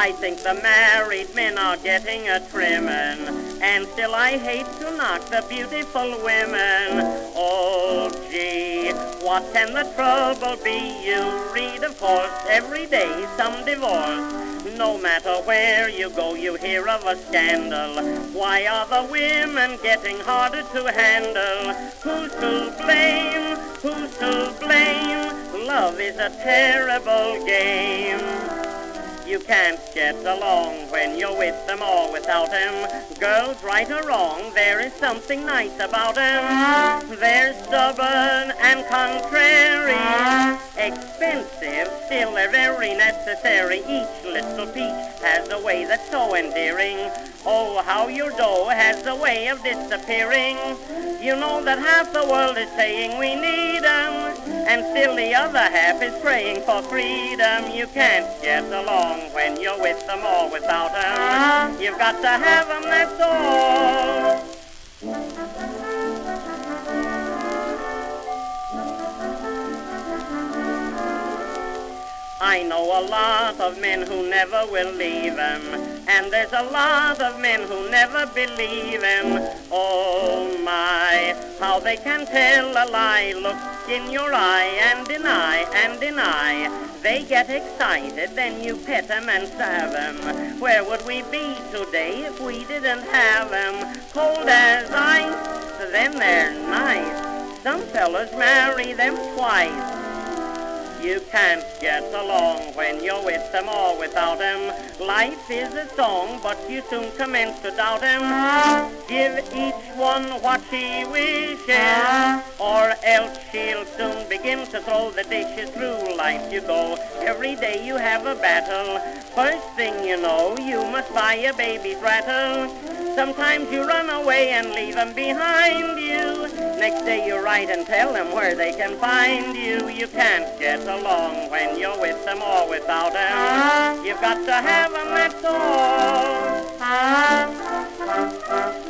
I think the married men are getting a trimmin', and still I hate to knock the beautiful women. Oh, gee, what can the trouble be? You read, of course, every day some divorce. No matter where you go, you hear of a scandal. Why are the women getting harder to handle? Who's to blame? Who's to blame? Love is a terrible game. You can't get along when you're with them or without them. Girls, right or wrong, there is something nice about them. They're stubborn and contrary, expensive, still they're very necessary. Each little peach has a way that's so endearing. Oh, how your dough has a way of disappearing. You know that half the world is saying we need 'em, and still the other half is praying for freedom. You can't get along when you're with them or without 'em. You've got to have 'em, that's all. I know a lot of men who never will leave 'em, and there's a lot of men who never believe 'em. Oh my, how they can tell a lie. Look in your eye and deny and deny. They get excited, then you pet 'em and salve 'em. Where would we be today if we didn't have 'em? Cold as ice, then they're nice. Some fellas marry them twice. You can't get along when you're with them or without them. Life is a song, but you soon commence to doubt them. Give each one what she wishes, or else she'll soon begin to throw the dishes. Through life you go, every day you have a battle. First thing you know, you must buy a baby's rattle. Sometimes you run away and leave them behind you. Next day you write and tell them where they can find you. You can't get along when you're with them or without them. You've got to have them, that's all.